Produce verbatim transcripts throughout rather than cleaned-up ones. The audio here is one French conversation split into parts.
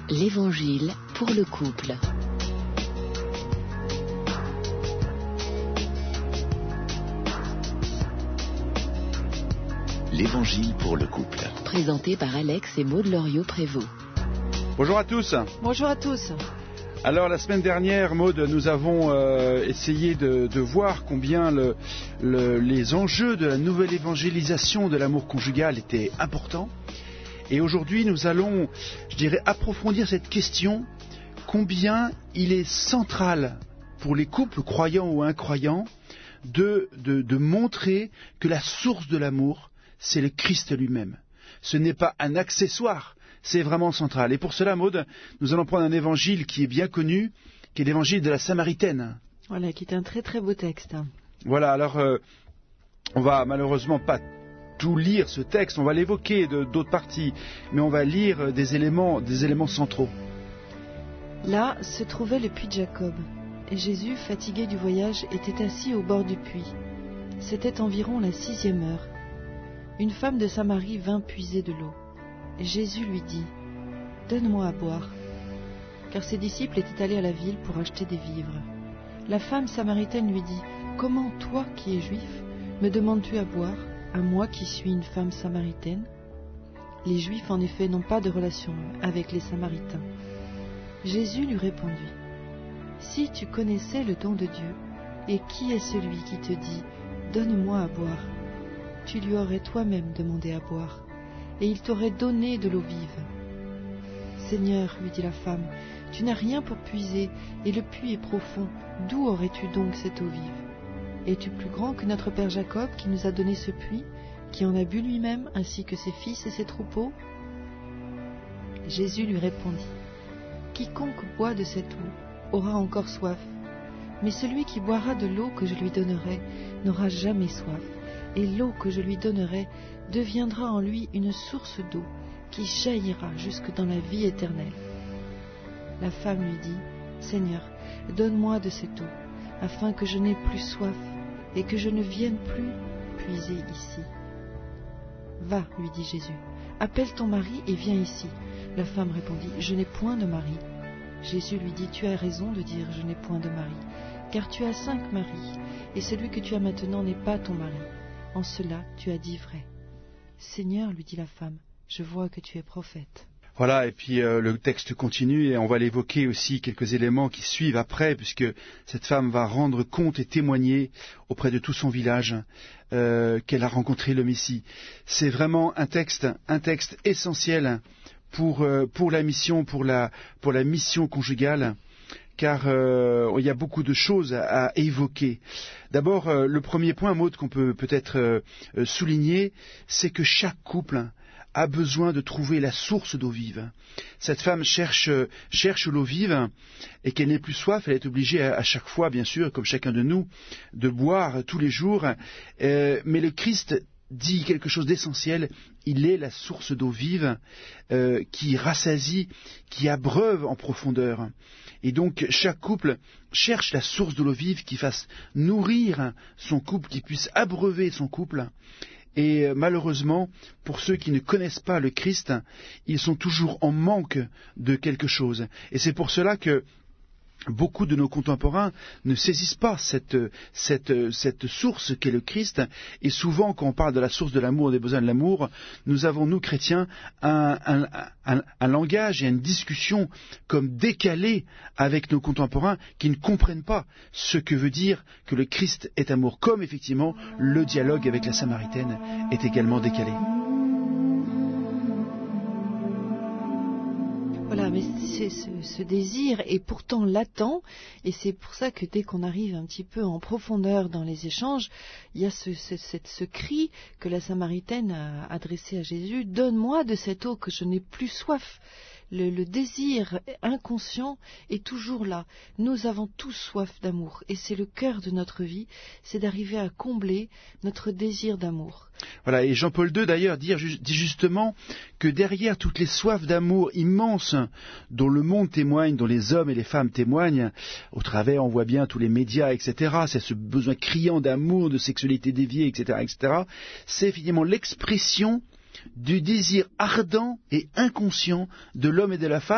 L'Évangile pour le couple. L'Évangile pour le couple. Présenté par Alex et Maud Loriot-Prévost. Bonjour à tous. Bonjour à tous. Alors la semaine dernière, Maud, nous avons euh, essayé de, de voir combien le, le, les enjeux de la nouvelle évangélisation de l'amour conjugal étaient importants. Et aujourd'hui, nous allons, je dirais, approfondir cette question, combien il est central pour les couples croyants ou incroyants de, de, de montrer que la source de l'amour, c'est le Christ lui-même. Ce n'est pas un accessoire, c'est vraiment central. Et pour cela, Maud, nous allons prendre un évangile qui est bien connu, qui est l'évangile de la Samaritaine. Voilà, qui est un très très beau texte. Voilà, alors euh, on va malheureusement pas tout lire ce texte, on va l'évoquer de, d'autres parties, mais on va lire des éléments, des éléments centraux. Là se trouvait le puits de Jacob, et Jésus, fatigué du voyage, était assis au bord du puits. C'était environ la sixième heure. Une femme de Samarie vint puiser de l'eau. Et Jésus lui dit : « Donne-moi à boire. » Car ses disciples étaient allés à la ville pour acheter des vivres. La femme samaritaine lui dit : « Comment, toi qui es juif, me demandes-tu à boire, à moi qui suis une femme samaritaine ?» Les Juifs, en effet, n'ont pas de relation avec les Samaritains. Jésus lui répondit : « Si tu connaissais le don de Dieu, et qui est celui qui te dit : Donne-moi à boire, tu lui aurais toi-même demandé à boire, et il t'aurait donné de l'eau vive. » « Seigneur, lui dit la femme, tu n'as rien pour puiser, et le puits est profond. D'où aurais-tu donc cette eau vive ? Es-tu plus grand que notre père Jacob, qui nous a donné ce puits, qui en a bu lui-même, ainsi que ses fils et ses troupeaux ? Jésus lui répondit : « Quiconque boit de cette eau aura encore soif, mais celui qui boira de l'eau que je lui donnerai n'aura jamais soif, et l'eau que je lui donnerai deviendra en lui une source d'eau qui jaillira jusque dans la vie éternelle. » La femme lui dit : « Seigneur, donne-moi de cette eau, afin que je n'aie plus soif, et que je ne vienne plus puiser ici. » « Va, lui dit Jésus, appelle ton mari et viens ici. » La femme répondit : « Je n'ai point de mari. » Jésus lui dit : « Tu as raison de dire : je n'ai point de mari, car tu as cinq maris, et celui que tu as maintenant n'est pas ton mari. En cela, tu as dit vrai. » « Seigneur, lui dit la femme, je vois que tu es prophète. » Voilà, et puis euh, le texte continue et on va l'évoquer aussi quelques éléments qui suivent après, puisque cette femme va rendre compte et témoigner auprès de tout son village euh, qu'elle a rencontré le Messie. C'est vraiment un texte, un texte essentiel pour euh, pour la mission, pour la pour la mission conjugale, car euh, il y a beaucoup de choses à, à évoquer. D'abord, euh, le premier point, Maud, qu'on peut peut-être euh, souligner, c'est que chaque couple a besoin de trouver la source d'eau vive. Cette femme cherche, cherche l'eau vive et qu'elle n'ait plus soif, elle est obligée à, à chaque fois, bien sûr, comme chacun de nous, de boire tous les jours. Euh, mais le Christ dit quelque chose d'essentiel, il est la source d'eau vive euh, qui rassasie, qui abreuve en profondeur. Et donc chaque couple cherche la source de l'eau vive qui fasse nourrir son couple, qui puisse abreuver son couple. Et malheureusement, pour ceux qui ne connaissent pas le Christ, ils sont toujours en manque de quelque chose. Et c'est pour cela que beaucoup de nos contemporains ne saisissent pas cette, cette, cette source qu'est le Christ. Et souvent, quand on parle de la source de l'amour, des besoins de l'amour, nous avons, nous chrétiens, un, un, un, un langage et une discussion comme décalée avec nos contemporains qui ne comprennent pas ce que veut dire que le Christ est amour. Comme effectivement, le dialogue avec la Samaritaine est également décalé. Voilà, mais c'est ce, ce désir est pourtant latent, et c'est pour ça que dès qu'on arrive un petit peu en profondeur dans les échanges, il y a ce, ce, cette, ce cri que la Samaritaine a adressé à Jésus : « Donne-moi de cette eau que je n'ai plus soif. » Le, le désir inconscient est toujours là. Nous avons tous soif d'amour, et c'est le cœur de notre vie, c'est d'arriver à combler notre désir d'amour. Voilà, et Jean-Paul deux d'ailleurs dit, dit justement que derrière toutes les soifs d'amour immenses dont le monde témoigne, dont les hommes et les femmes témoignent, au travers on voit bien tous les médias, et cetera, c'est ce besoin criant d'amour, de sexualité déviée, et cetera, et cetera, c'est finalement l'expression du désir ardent et inconscient de l'homme et de la femme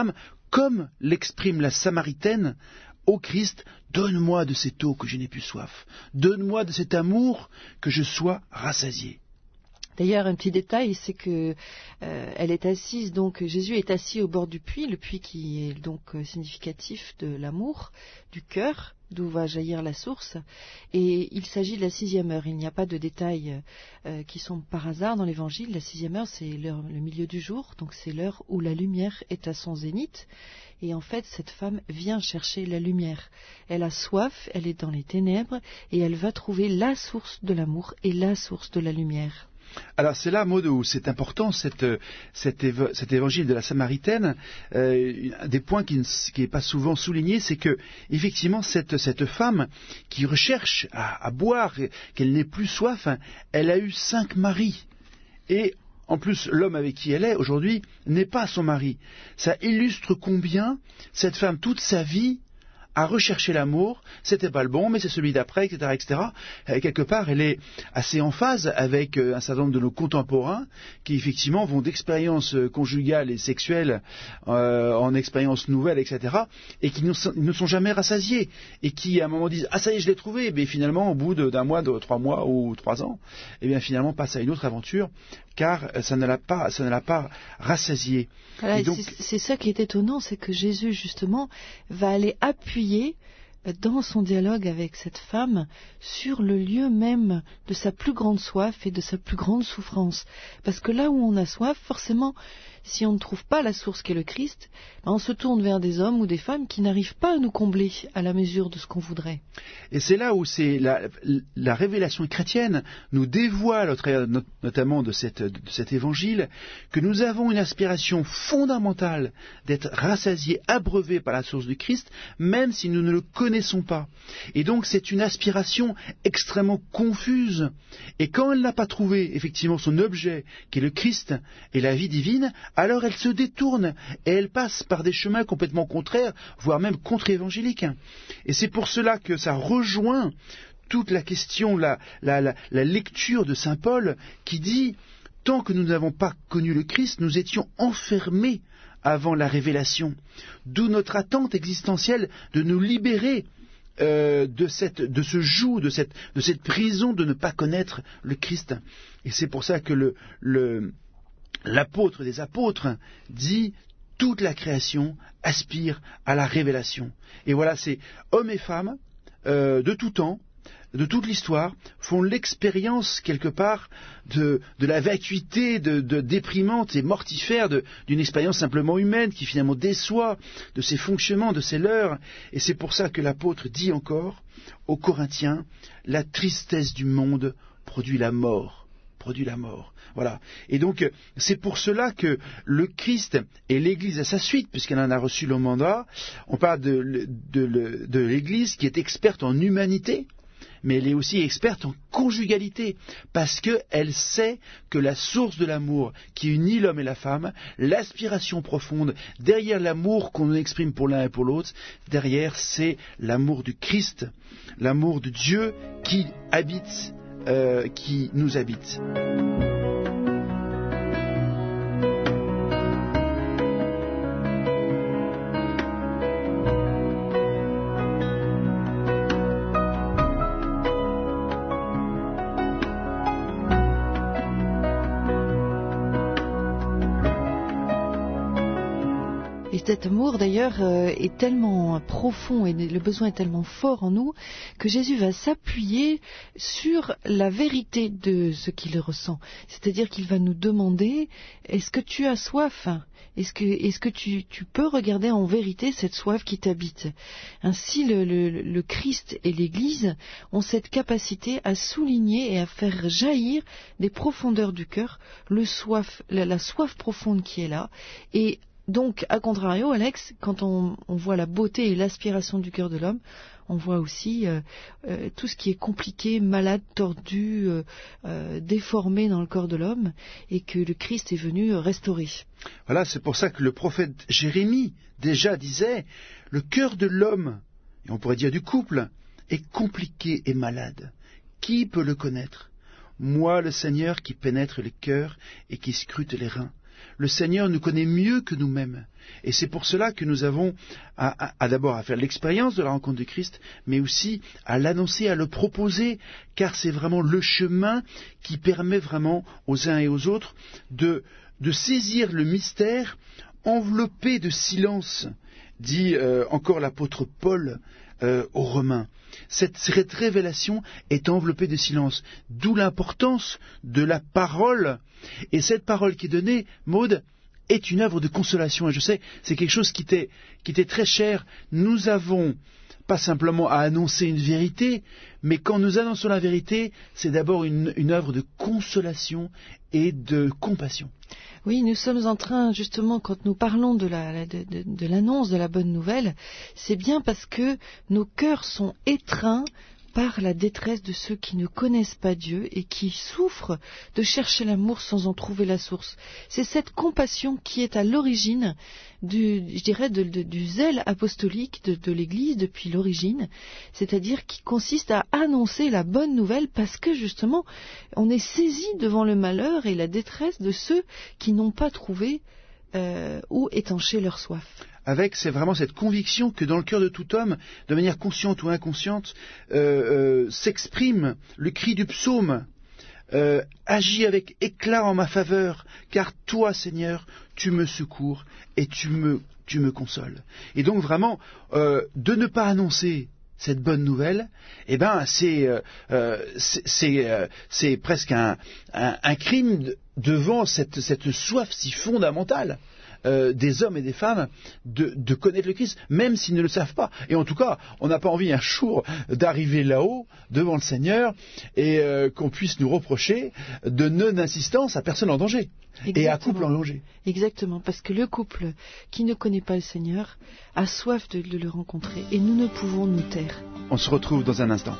comme l'exprime la Samaritaine au Christ, donne-moi de cette eau que je n'ai plus soif, donne-moi de cet amour que je sois rassasié. D'ailleurs, un petit détail, c'est que euh, elle est assise, donc Jésus est assis au bord du puits, le puits qui est donc significatif de l'amour, du cœur, d'où va jaillir la source. Et il s'agit de la sixième heure. Il n'y a pas de détails euh, qui sont par hasard dans l'Évangile. La sixième heure, c'est l'heure, le milieu du jour, donc c'est l'heure où la lumière est à son zénith. Et en fait, cette femme vient chercher la lumière. Elle a soif, elle est dans les ténèbres, et elle va trouver la source de l'amour et la source de la lumière. Alors c'est là, Maud, où c'est important, cette, cet, év- cet évangile de la Samaritaine. Euh, un des points qui n'est pas souvent souligné, c'est que effectivement cette, cette femme qui recherche à, à boire, qu'elle n'ait plus soif, hein, elle a eu cinq maris. Et en plus, l'homme avec qui elle est aujourd'hui n'est pas son mari. Ça illustre combien cette femme, toute sa vie, à rechercher l'amour, c'était pas le bon, mais c'est celui d'après, et cetera, et cetera. Et quelque part, elle est assez en phase avec un certain nombre de nos contemporains qui, effectivement, vont d'expériences conjugales et sexuelles euh, en expériences nouvelles, et cetera, et qui ne sont, ne sont jamais rassasiés, et qui, à un moment, disent « Ah, ça y est, je l'ai trouvé », mais finalement, au bout de, d'un mois, de trois mois ou trois ans, eh bien, finalement, passe à une autre aventure, car ça ne l'a pas, ça ne l'a pas rassasié. Voilà, et donc, c'est, c'est ça qui est étonnant, c'est que Jésus, justement, va aller appuyer dans son dialogue avec cette femme sur le lieu même de sa plus grande soif et de sa plus grande souffrance. Parce que là où on a soif, forcément, si on ne trouve pas la source qu'est le Christ, on se tourne vers des hommes ou des femmes qui n'arrivent pas à nous combler à la mesure de ce qu'on voudrait. Et c'est là où c'est la, la révélation chrétienne nous dévoile, au travers notamment de, cette, de cet évangile, que nous avons une aspiration fondamentale d'être rassasiés, abreuvés par la source du Christ, même si nous ne le connaissons pas. Et donc c'est une aspiration extrêmement confuse. Et quand elle n'a pas trouvé effectivement son objet, qui est le Christ et la vie divine, alors elle se détourne et elle passe par des chemins complètement contraires, voire même contre-évangéliques. Et c'est pour cela que ça rejoint toute la question, la, la, la, la lecture de saint Paul qui dit « Tant que nous n'avons pas connu le Christ, nous étions enfermés avant la révélation. » D'où notre attente existentielle de nous libérer euh, de, cette, de ce joug, de cette, de cette prison de ne pas connaître le Christ. Et c'est pour ça que le... le l'apôtre des apôtres dit « Toute la création aspire à la révélation ». Et voilà, c'est hommes et femmes euh, de tout temps, de toute l'histoire, font l'expérience quelque part de, de la vacuité de, de déprimante et mortifère de, d'une expérience simplement humaine qui finalement déçoit de ses fonctionnements, de ses leurs. Et c'est pour ça que l'apôtre dit encore aux Corinthiens « La tristesse du monde produit la mort ». produit la mort. Voilà. Et donc, c'est pour cela que le Christ et l'Église à sa suite, puisqu'elle en a reçu le mandat, on parle de, de, de, de l'Église qui est experte en humanité, mais elle est aussi experte en conjugalité, parce qu'elle sait que la source de l'amour qui unit l'homme et la femme, l'aspiration profonde, derrière l'amour qu'on exprime pour l'un et pour l'autre, derrière c'est l'amour du Christ, l'amour de Dieu qui habite Euh, qui nous habite. Et cet amour, d'ailleurs, euh, est tellement profond et le besoin est tellement fort en nous que Jésus va s'appuyer sur la vérité de ce qu'il ressent. C'est-à-dire qu'il va nous demander, est-ce que tu as soif ? Est-ce que, est-ce que tu, tu peux regarder en vérité cette soif qui t'habite ? Ainsi, le, le, le Christ et l'Église ont cette capacité à souligner et à faire jaillir des profondeurs du cœur le soif, la, la soif profonde qui est là. Et donc, à contrario, Alex, quand on, on voit la beauté et l'aspiration du cœur de l'homme, on voit aussi euh, euh, tout ce qui est compliqué, malade, tordu, euh, euh, déformé dans le corps de l'homme, et que le Christ est venu restaurer. Voilà, c'est pour ça que le prophète Jérémie déjà disait « Le cœur de l'homme, et on pourrait dire du couple, est compliqué et malade. Qui peut le connaître ? Moi, le Seigneur, qui pénètre les cœurs et qui scrute les reins. » le Seigneur nous connaît mieux que nous-mêmes. Et c'est pour cela que nous avons à, à, à d'abord à faire l'expérience de la rencontre de Christ, mais aussi à l'annoncer, à le proposer, car c'est vraiment le chemin qui permet vraiment aux uns et aux autres de, de saisir le mystère enveloppé de silence, dit euh, encore l'apôtre Paul euh, aux Romains. Cette, cette révélation est enveloppée de silence, d'où l'importance de la parole. Et cette parole qui est donnée, Maud, est une œuvre de consolation. Et je sais, c'est quelque chose qui t'est, qui t'est très cher. Nous avons pas simplement à annoncer une vérité, mais quand nous annonçons la vérité, c'est d'abord une, une œuvre de consolation et de compassion. Oui, nous sommes en train, justement, quand nous parlons de, la, de, de, de l'annonce de la bonne nouvelle, c'est bien parce que nos cœurs sont étreints par la détresse de ceux qui ne connaissent pas Dieu et qui souffrent de chercher l'amour sans en trouver la source. C'est cette compassion qui est à l'origine du, je dirais, de, de, du zèle apostolique de, de l'Église depuis l'origine, c'est-à-dire qui consiste à annoncer la bonne nouvelle parce que justement on est saisi devant le malheur et la détresse de ceux qui n'ont pas trouvé euh, où étancher leur soif. Avec, c'est vraiment cette conviction que dans le cœur de tout homme, de manière consciente ou inconsciente, euh, euh, s'exprime le cri du psaume. Euh, agis avec éclat en ma faveur, car toi, Seigneur, tu me secours et tu me, tu me consoles. Et donc vraiment, euh, de ne pas annoncer cette bonne nouvelle, eh ben, c'est, euh, c'est, c'est, euh, c'est presque un, un, un crime devant cette, cette soif si fondamentale. Euh, des hommes et des femmes de, de connaître le Christ, même s'ils ne le savent pas. Et en tout cas, on n'a pas envie un jour d'arriver là-haut, devant le Seigneur, et euh, qu'on puisse nous reprocher de non-insistance à personne en danger. Exactement. Et à couple en danger. Exactement, parce que le couple qui ne connaît pas le Seigneur a soif de, de le rencontrer, et nous ne pouvons nous taire. On se retrouve dans un instant.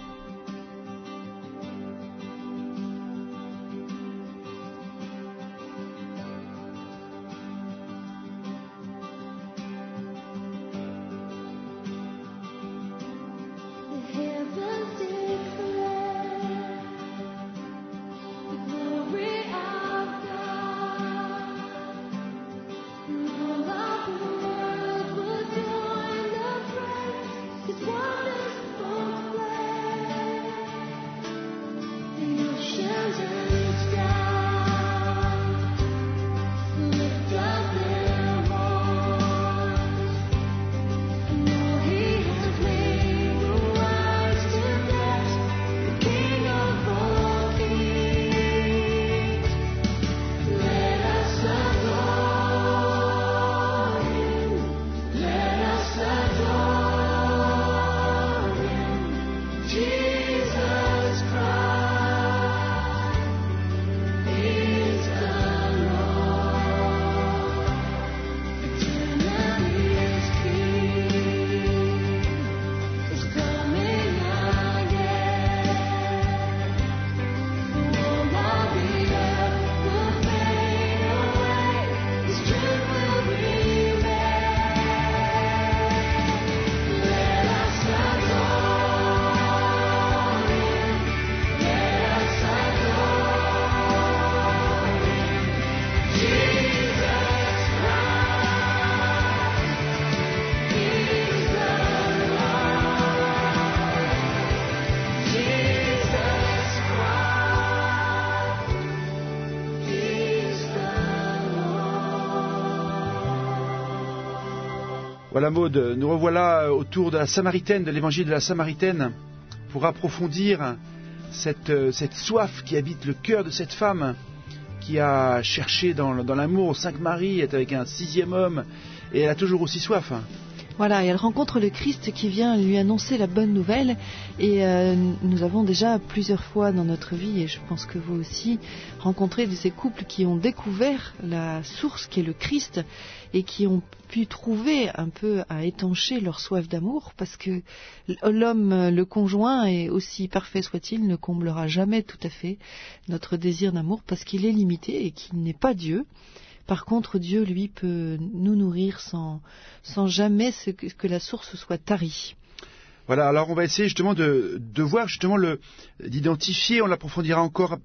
Voilà Maud, nous revoilà autour de la Samaritaine, de l'évangile de la Samaritaine, pour approfondir cette, cette soif qui habite le cœur de cette femme qui a cherché dans, dans l'amour cinq maris, est avec un sixième homme, et elle a toujours aussi soif. Voilà, et elle rencontre le Christ qui vient lui annoncer la bonne nouvelle. Et euh, nous avons déjà plusieurs fois dans notre vie, et je pense que vous aussi, rencontré de ces couples qui ont découvert la source qui est le Christ et qui ont pu trouver un peu à étancher leur soif d'amour, parce que l'homme, le conjoint, et aussi parfait soit-il, ne comblera jamais tout à fait notre désir d'amour parce qu'il est limité et qu'il n'est pas Dieu. Par contre, Dieu, lui, peut nous nourrir sans, sans jamais ce que, que la source soit tarie. Voilà, alors on va essayer justement de, de voir, justement, le, d'identifier, on l'approfondira encore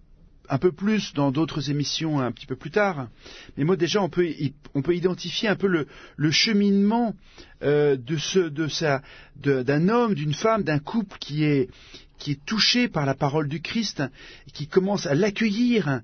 un peu plus dans d'autres émissions un petit peu plus tard. Mais moi déjà, on peut, on peut identifier un peu le, le cheminement euh, de ce, de sa, de, d'un homme, d'une femme, d'un couple qui est, qui est touché par la parole du Christ, et qui commence à l'accueillir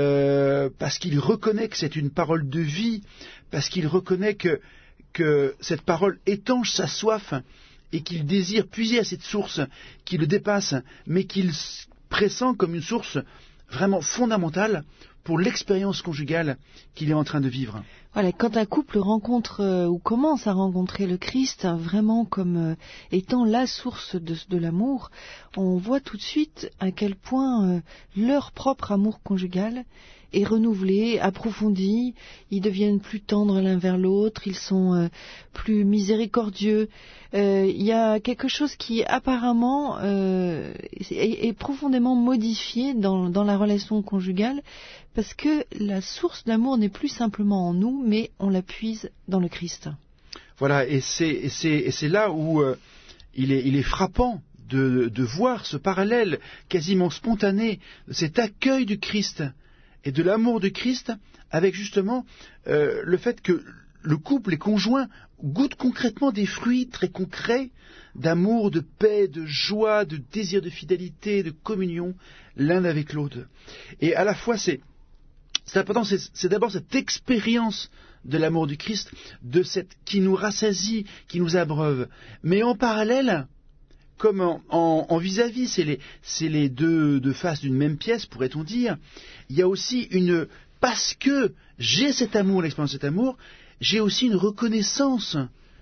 euh, parce qu'il reconnaît que c'est une parole de vie, parce qu'il reconnaît que, que cette parole étanche sa soif et qu'il désire puiser à cette source qui le dépasse, mais qu'il pressent comme une source vraiment fondamentale pour l'expérience conjugale qu'il est en train de vivre. Voilà, quand un couple rencontre euh, ou commence à rencontrer le Christ, hein, vraiment comme euh, étant la source de, de l'amour, on voit tout de suite à quel point euh, leur propre amour conjugal est renouvelé, approfondi, ils deviennent plus tendres l'un vers l'autre, ils sont euh, plus miséricordieux. Euh, il y a quelque chose qui apparemment euh, est, est profondément modifié dans, dans la relation conjugale, parce que la source d'amour n'est plus simplement en nous, mais on la puise dans le Christ. Voilà, et c'est, et c'est, et c'est là où euh, il est, il est frappant de, de voir ce parallèle quasiment spontané, cet accueil du Christ et de l'amour du Christ, avec justement euh, le fait que le couple, les conjoints, goûtent concrètement des fruits très concrets d'amour, de paix, de joie, de désir de fidélité, de communion l'un avec l'autre. Et à la fois, c'est, c'est important, c'est, c'est d'abord cette expérience de l'amour du Christ, de cette qui nous rassasie, qui nous abreuve. Mais en parallèle, comme en, en, en vis-à-vis, c'est les, c'est les deux, deux faces d'une même pièce, pourrait-on dire, il y a aussi une... Parce que j'ai cet amour, l'expérience de cet amour, j'ai aussi une reconnaissance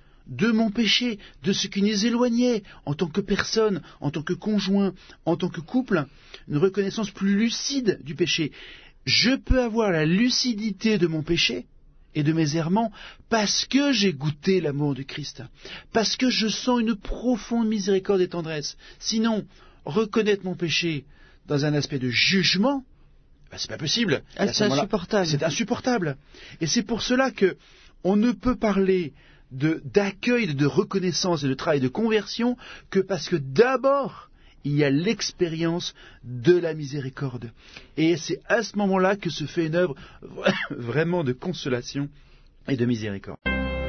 de mon péché, de ce qui nous éloignait en tant que personne, en tant que conjoint, en tant que couple, une reconnaissance plus lucide du péché. Je peux avoir la lucidité de mon péché et de mes errements parce que j'ai goûté l'amour du Christ, parce que je sens une profonde miséricorde et tendresse. Sinon, reconnaître mon péché dans un aspect de jugement, ben, c'est pas possible. Ah, c'est insupportable. C'est insupportable. Et c'est pour cela que on ne peut parler de, d'accueil, de reconnaissance et de travail de conversion que parce que d'abord, il y a l'expérience de la miséricorde. Et c'est à ce moment-là que se fait une œuvre vraiment de consolation et de miséricorde.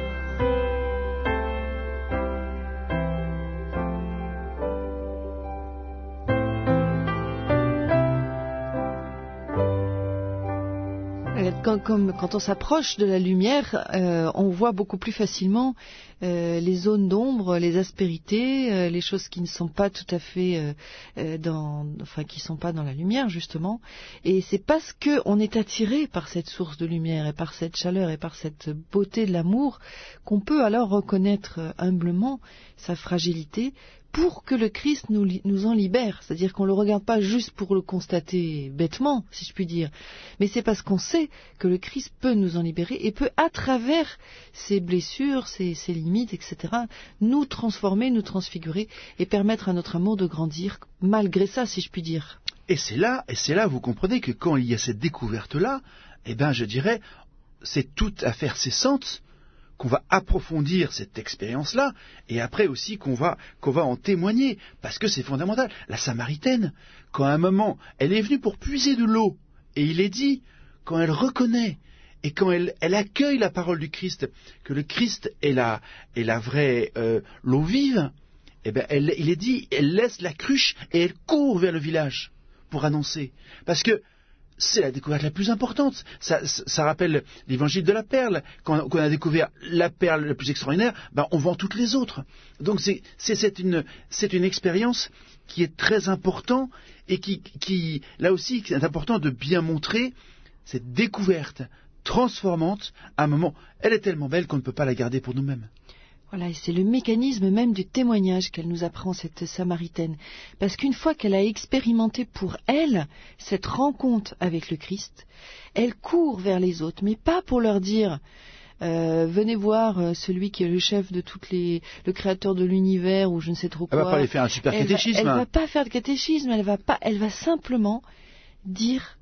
Quand, comme, quand on s'approche de la lumière, euh, on voit beaucoup plus facilement euh, les zones d'ombre, les aspérités, euh, les choses qui ne sont pas tout à fait euh, dans, enfin qui sont pas dans la lumière justement. Et c'est parce que on est attiré par cette source de lumière et par cette chaleur et par cette beauté de l'amour qu'on peut alors reconnaître humblement sa fragilité, pour que le Christ nous, nous en libère. C'est-à-dire qu'on ne le regarde pas juste pour le constater bêtement, si je puis dire, mais c'est parce qu'on sait que le Christ peut nous en libérer et peut, à travers ses blessures, ses, ses limites, et cetera, nous transformer, nous transfigurer et permettre à notre amour de grandir, malgré ça, si je puis dire. Et c'est là, et c'est là, vous comprenez que quand il y a cette découverte-là, eh ben, je dirais, c'est toute affaire cessante qu'on va approfondir cette expérience-là, et après aussi qu'on va, qu'on va en témoigner, parce que c'est fondamental. La Samaritaine, quand à un moment, elle est venue pour puiser de l'eau, et il est dit, quand elle reconnaît, et quand elle, elle accueille la parole du Christ, que le Christ est la, est la vraie euh, l'eau vive, eh ben, elle, il est dit, elle laisse la cruche, et elle court vers le village, pour annoncer. Parce que c'est la découverte la plus importante. Ça, ça, ça rappelle l'évangile de la perle. Quand, quand on a découvert la perle la plus extraordinaire, ben on vend toutes les autres. Donc c'est, c'est, c'est, une, c'est une expérience qui est très importante et qui, qui, là aussi, c'est important de bien montrer cette découverte transformante à un moment. Elle est tellement belle qu'on ne peut pas la garder pour nous-mêmes. Voilà, et c'est le mécanisme même du témoignage qu'elle nous apprend, cette Samaritaine. Parce qu'une fois qu'elle a expérimenté pour elle cette rencontre avec le Christ, elle court vers les autres, mais pas pour leur dire euh, « Venez voir euh, celui qui est le chef de toutes les... le créateur de l'univers » ou je ne sais trop quoi. Elle va pas aller faire un super elle catéchisme. Va, elle va pas faire de catéchisme, elle va pas, elle va simplement dire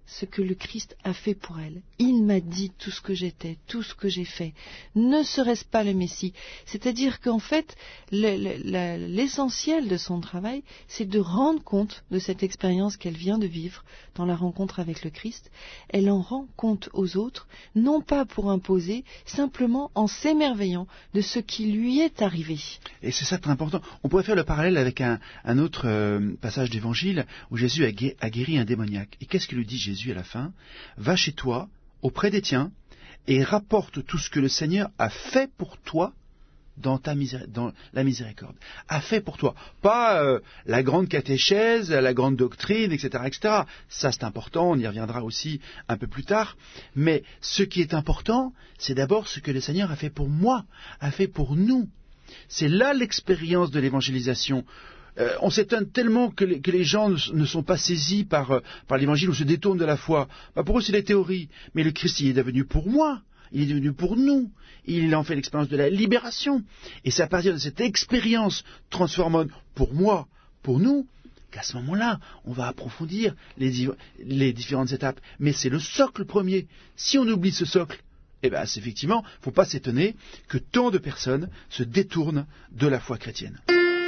ce que le Christ a fait pour elle. Il m'a dit tout ce que j'étais, tout ce que j'ai fait. Ne serait-ce pas le Messie? C'est-à-dire qu'en fait, le, le, la, l'essentiel de son travail, c'est de rendre compte de cette expérience qu'elle vient de vivre dans la rencontre avec le Christ. Elle en rend compte aux autres, non pas pour imposer, simplement en s'émerveillant de ce qui lui est arrivé. Et c'est ça très important. On pourrait faire le parallèle avec un, un autre euh, passage d'évangile où Jésus a, gué, a guéri un démoniaque. Et qu'est-ce que lui dit Jésus à la fin? Va chez toi, auprès des tiens, et rapporte tout ce que le Seigneur a fait pour toi dans, ta misé- dans la miséricorde. A fait pour toi. Pas euh, la grande catéchèse, la grande doctrine, et cetera, et cetera. Ça c'est important, on y reviendra aussi un peu plus tard. Mais ce qui est important, c'est d'abord ce que le Seigneur a fait pour moi, a fait pour nous. C'est là l'expérience de l'évangélisation. Euh, on s'étonne tellement que les, que les gens ne, ne sont pas saisis par, euh, par l'évangile ou se détournent de la foi. Bah, pour eux, c'est la théorie. Mais le Christ, il est devenu pour moi. Il est devenu pour nous. Il en fait l'expérience de la libération. Et c'est à partir de cette expérience transformante pour moi, pour nous, qu'à ce moment-là, on va approfondir les, les différentes étapes. Mais c'est le socle premier. Si on oublie ce socle, eh bien, c'est effectivement, il ne faut pas s'étonner que tant de personnes se détournent de la foi chrétienne.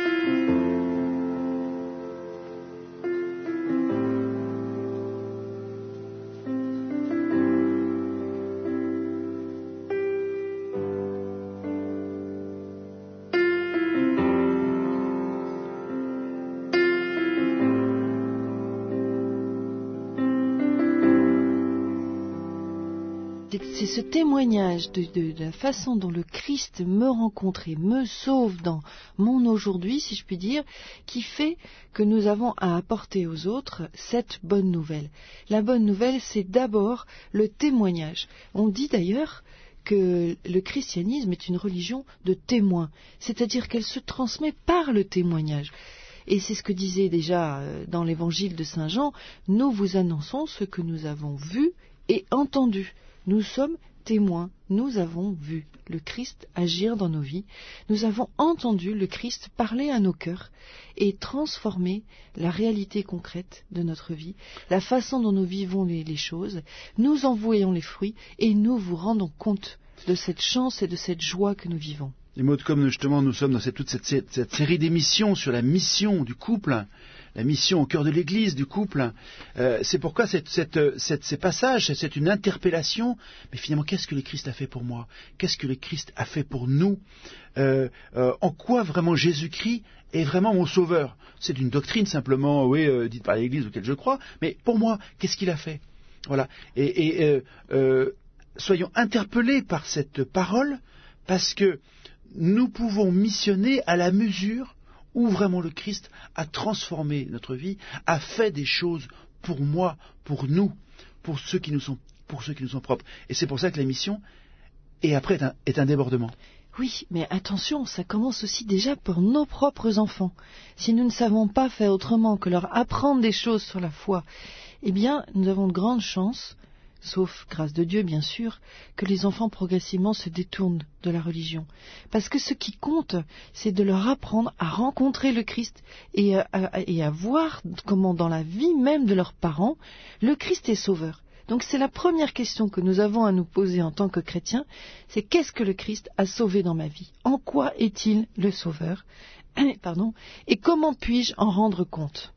C'est ce témoignage de, de, de la façon dont le Christ me rencontre et me sauve dans mon aujourd'hui, si je puis dire, qui fait que nous avons à apporter aux autres cette bonne nouvelle. La bonne nouvelle, c'est d'abord le témoignage. On dit d'ailleurs que le christianisme est une religion de témoins, c'est-à-dire qu'elle se transmet par le témoignage. Et c'est ce que disait déjà dans l'évangile de Saint Jean, nous vous annonçons ce que nous avons vu et entendu. Nous sommes témoins, nous avons vu le Christ agir dans nos vies, nous avons entendu le Christ parler à nos cœurs et transformer la réalité concrète de notre vie, la façon dont nous vivons les, les choses, nous en voyons les fruits et nous vous rendons compte de cette chance et de cette joie que nous vivons. Les mots de comme justement nous sommes dans cette, toute cette, cette, cette série d'émissions sur la mission du couple, la mission au cœur de l'Église du couple. Euh, c'est pourquoi cette, cette, cette, ces passages, c'est une interpellation. Mais finalement, qu'est-ce que le Christ a fait pour moi? Qu'est-ce que le Christ a fait pour nous? euh, euh, En quoi vraiment Jésus-Christ est vraiment mon sauveur? C'est une doctrine simplement, oui, euh, dite par l'Église auquel je crois. Mais pour moi, qu'est-ce qu'il a fait? Voilà. Et, et euh, euh, soyons interpellés par cette parole, parce que nous pouvons missionner à la mesure où vraiment le Christ a transformé notre vie, a fait des choses pour moi, pour nous, pour ceux qui nous sont, pour ceux qui nous sont propres. Et c'est pour ça que la mission, et après, est un, est un débordement. Oui, mais attention, ça commence aussi déjà pour nos propres enfants. Si nous ne savons pas faire autrement que leur apprendre des choses sur la foi, eh bien, nous avons de grandes chances, sauf grâce de Dieu bien sûr, que les enfants progressivement se détournent de la religion. Parce que ce qui compte, c'est de leur apprendre à rencontrer le Christ et à, à, et à voir comment dans la vie même de leurs parents, le Christ est sauveur. Donc c'est la première question que nous avons à nous poser en tant que chrétiens, c'est qu'est-ce que le Christ a sauvé dans ma vie? En quoi est-il le sauveur? Pardon. Et comment puis-je en rendre compte?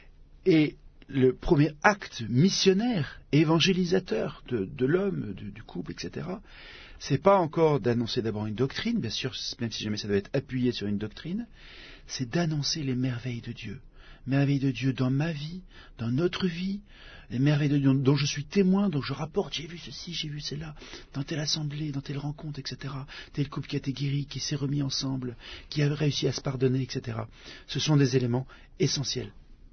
Et le premier acte missionnaire, évangélisateur de, de l'homme, de, du couple, et cetera, c'est pas encore d'annoncer d'abord une doctrine, bien sûr, même si jamais ça doit être appuyé sur une doctrine, c'est d'annoncer les merveilles de Dieu. Merveilles de Dieu dans ma vie, dans notre vie, les merveilles de Dieu dont je suis témoin, dont je rapporte, j'ai vu ceci, j'ai vu cela, dans telle assemblée, dans telle rencontre, et cetera. Tel couple qui a été guéri, qui s'est remis ensemble, qui a réussi à se pardonner, et cetera. Ce sont des éléments essentiels.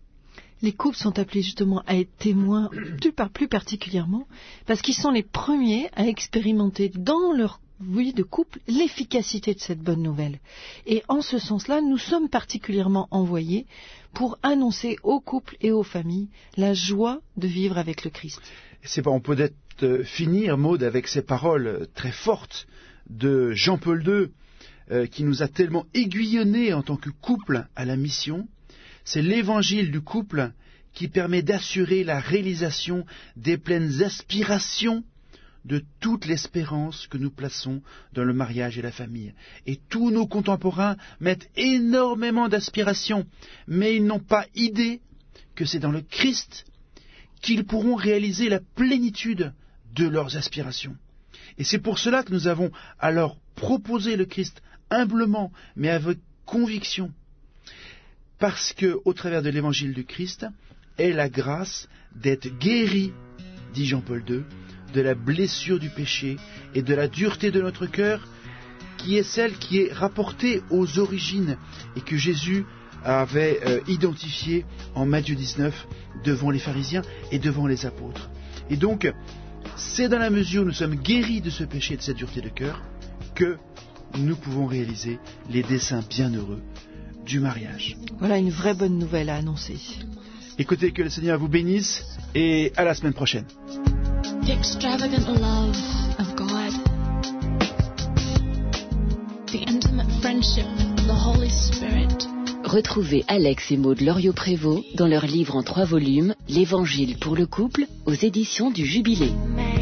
Les couples sont appelés justement à être témoins, plus, plus particulièrement, parce qu'ils sont les premiers à expérimenter dans leur vie de couple l'efficacité de cette bonne nouvelle. Et en ce sens-là, nous sommes particulièrement envoyés pour annoncer aux couples et aux familles la joie de vivre avec le Christ. C'est pas, on peut peut-être finir, Maud, avec ces paroles très fortes de Jean-Paul deux, euh, qui nous a tellement aiguillonnés en tant que couple à la mission. C'est l'évangile du couple qui permet d'assurer la réalisation des pleines aspirations de toute l'espérance que nous plaçons dans le mariage et la famille. Et tous nos contemporains mettent énormément d'aspirations, mais ils n'ont pas idée que c'est dans le Christ qu'ils pourront réaliser la plénitude de leurs aspirations. Et c'est pour cela que nous avons alors proposé le Christ humblement, mais avec conviction, parce que, au travers de l'évangile du Christ, est la grâce d'être guéri, dit Jean-Paul deux, de la blessure du péché et de la dureté de notre cœur, qui est celle qui est rapportée aux origines et que Jésus avait euh, identifiée en Matthieu dix-neuf devant les pharisiens et devant les apôtres. Et donc, c'est dans la mesure où nous sommes guéris de ce péché et de cette dureté de cœur que nous pouvons réaliser les desseins bienheureux du mariage. Voilà une vraie bonne nouvelle à annoncer. Écoutez, que le Seigneur vous bénisse et à la semaine prochaine. The extravagant love of God, the intimate friendship of the Holy Spirit. Retrouvez Alex et Maud Loriot-Prévost dans leur livre en trois volumes, L'Évangile pour le couple, aux éditions du Jubilé.